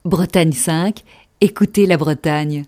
Bretagne 5, écoutez la Bretagne.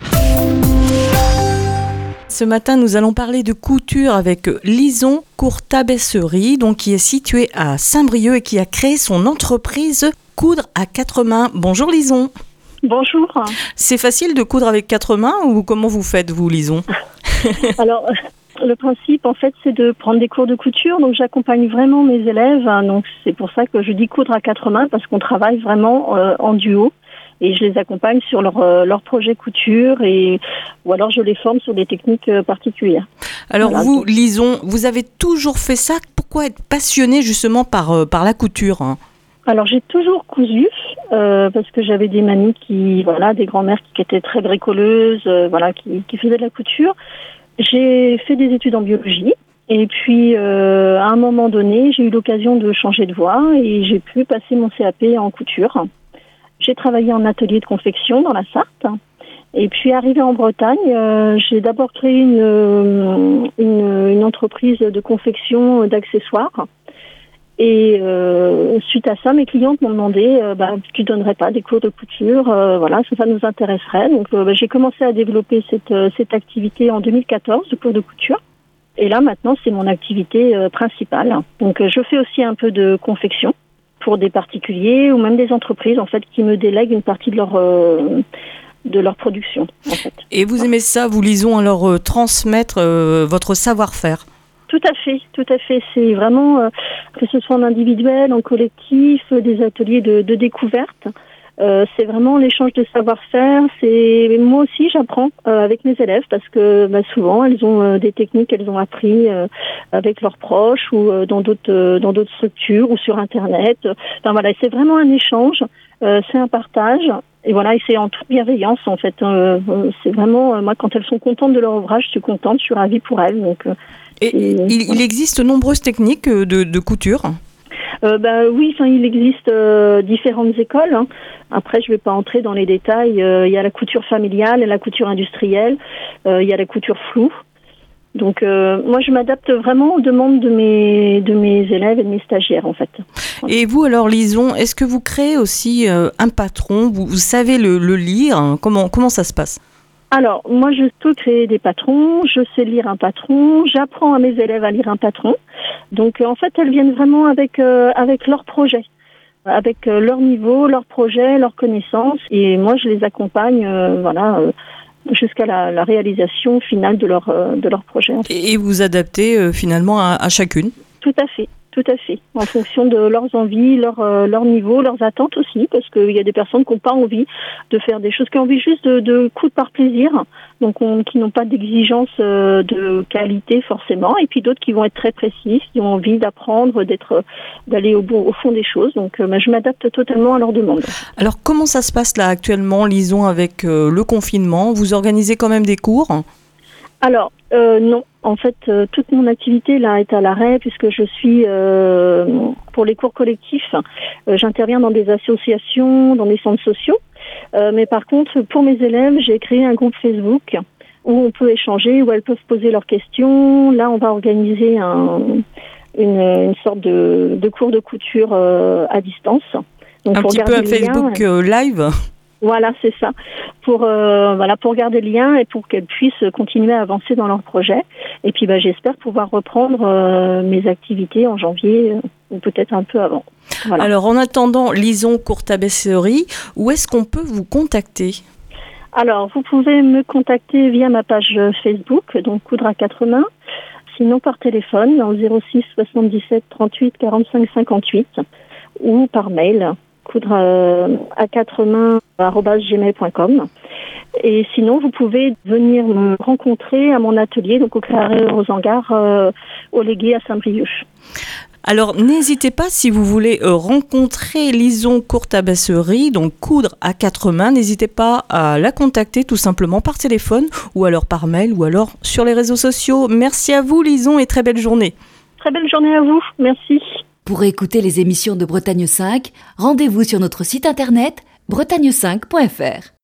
Ce matin, nous allons parler de couture avec Lison Courtabesserie, qui est située à Saint-Brieuc et qui a créé son entreprise Coudre à 4 mains. Bonjour Lison. Bonjour. C'est facile de coudre avec 4 mains ou comment vous faites vous Lison? Alors, le principe en fait c'est de prendre des cours de couture, donc j'accompagne vraiment mes élèves, donc c'est pour ça que je dis coudre à 4 mains parce qu'on travaille vraiment en duo. Et je les accompagne sur leur projet couture ou alors je les forme sur des techniques particulières. Alors voilà. Vous, Lison, vous avez toujours fait ça. Pourquoi être passionnée justement par la couture? Alors j'ai toujours cousu parce que j'avais des mamies des grand-mères qui étaient très bricoleuses, qui faisaient de la couture. J'ai fait des études en biologie. Et puis, à un moment donné, j'ai eu l'occasion de changer de voie et j'ai pu passer mon CAP en couture. J'ai travaillé en atelier de confection dans la Sarthe. Et puis, arrivée en Bretagne, j'ai d'abord créé une entreprise de confection d'accessoires. Et suite à ça, mes clientes m'ont demandé tu donnerais pas des cours de couture, ça nous intéresserait. Donc, j'ai commencé à développer cette activité en 2014, de cours de couture. Et là, maintenant, c'est mon activité principale. Donc, je fais aussi un peu de confection pour des particuliers ou même des entreprises en fait qui me délèguent une partie de leur production en fait. Et vous aimez ça, vous Lison, alors transmettre votre savoir-faire? Tout à fait. C'est vraiment que ce soit en individuel, en collectif, des ateliers de découverte. C'est vraiment l'échange de savoir-faire. Moi aussi j'apprends avec mes élèves parce que souvent elles ont des techniques qu'elles ont appris avec leurs proches ou dans d'autres structures ou sur internet. C'est vraiment un échange, c'est un partage et c'est en toute bienveillance en fait. C'est vraiment moi quand elles sont contentes de leur ouvrage, je suis contente, je suis ravie pour elles. Donc il existe de nombreuses techniques de couture. Oui, il existe différentes écoles. Hein. Après, je ne vais pas entrer dans les détails. Il y a la couture familiale, la couture industrielle, il y a la couture floue. Donc, moi, je m'adapte vraiment aux demandes de mes élèves et de mes stagiaires, en fait. Et vous, alors, Lison, est-ce que vous créez aussi un patron? Vous savez le lire? Comment ça se passe? Alors, moi, je peux créer des patrons, je sais lire un patron, j'apprends à mes élèves à lire un patron. Donc, en fait, elles viennent vraiment avec leur projet, avec leur niveau, leur projet, leurs connaissances. Et moi, je les accompagne, jusqu'à la réalisation finale de leur projet. Et vous adaptez finalement à chacune? Tout à fait. En fonction de leurs envies, leur niveau, leurs attentes aussi, parce qu'il y a des personnes qui n'ont pas envie de faire des choses, qui ont envie juste de coudre par plaisir, donc qui n'ont pas d'exigence de qualité forcément, et puis d'autres qui vont être très précises, qui ont envie d'apprendre, d'aller au fond des choses. Donc je m'adapte totalement à leurs demandes. Alors comment ça se passe là actuellement, Lison, avec le confinement? Vous organisez quand même des cours? Alors, non. En fait, toute mon activité là est à l'arrêt puisque je suis pour les cours collectifs. J'interviens dans des associations, dans des centres sociaux. Mais par contre, pour mes élèves, j'ai créé un groupe Facebook où on peut échanger, où elles peuvent poser leurs questions. Là, on va organiser une sorte de cours de couture à distance. Donc, un petit peu un Facebook live. Voilà, c'est ça. Pour garder le lien et pour qu'elles puissent continuer à avancer dans leur projet. Et puis j'espère pouvoir reprendre mes activités en janvier ou peut-être un peu avant. Voilà. Alors en attendant, Lison Courtabesserie, où est-ce qu'on peut vous contacter? Alors vous pouvez me contacter via ma page Facebook, donc Coudre à 4 mains. Sinon par téléphone en 06 77 38 45 58 ou par mail. Coudre à 4 mains @gmail.com. Et sinon, vous pouvez venir me rencontrer à mon atelier, donc au Carré aux Hangars, au Légué à Saint-Brieuc. Alors, n'hésitez pas, si vous voulez rencontrer Lison Courtabesserie, donc coudre à 4 mains, n'hésitez pas à la contacter tout simplement par téléphone ou alors par mail ou alors sur les réseaux sociaux. Merci à vous, Lison, et très belle journée. Très belle journée à vous. Merci. Pour écouter les émissions de Bretagne 5, rendez-vous sur notre site internet bretagne5.fr.